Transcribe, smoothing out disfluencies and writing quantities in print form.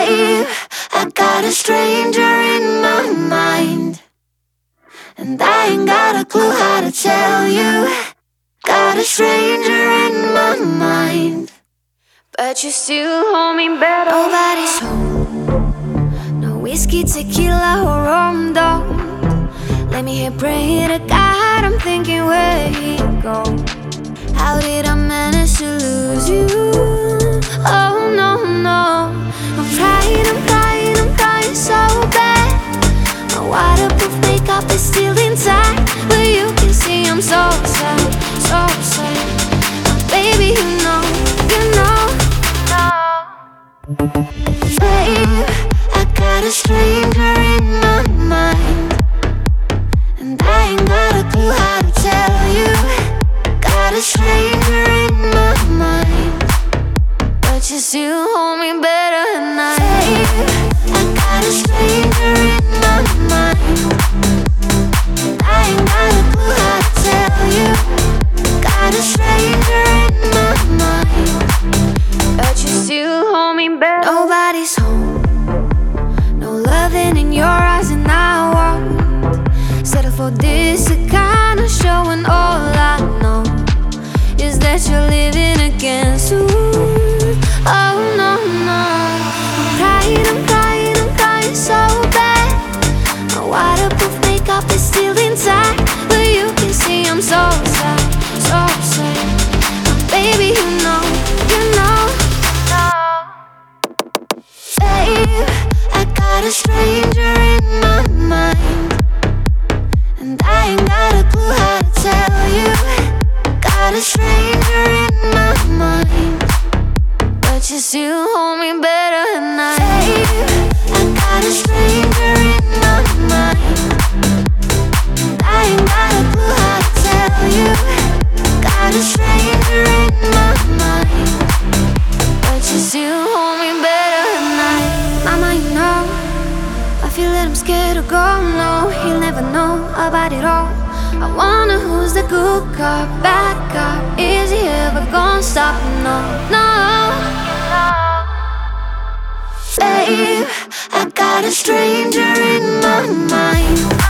Babe, I got a stranger in my mind, and I ain't got a clue how to tell you. Got a stranger in my mind, but you still hold me better. Nobody's home, no whiskey, tequila, or rum, don't. Let me hear pray to God, I'm thinking where he go. How did I manage to lose you? Oh no, no. I'm crying so bad. My waterproof makeup is still intact, but you can see I'm so sad, so sad. Baby, you know, Babe, I got a stranger in my mind, and I ain't got a clue how to tell you. Got a stranger in my mind, but you still hold me better than I. Babe, I got a stranger in my mind, and I ain't got a clue how to tell you. Got a stranger in my mind, but you still hold me better. Nobody's home, no loving in your eyes, and I won't settle for this, a kind of show, and all I know is that you're living again soon. Oh no, no. I'm crying so bad. My waterproof makeup is still intact, but you can see I'm so sad, so sad. Baby, you know. Babe, I got a stranger in my mind, and I ain't got a clue how to tell you. Got a stranger in my mind, but you still hold me better than I. Babe, I got a stranger in my mind, and I ain't got a clue how to tell you. Got a stranger in my mind, but you still hold me better than I. Mama, you know, I feel that I'm scared to go. No, he'll never know about it all. I wonder who's the good cop, bad cop. Is he ever gonna stop? No, no. Babe, I got a stranger in my mind,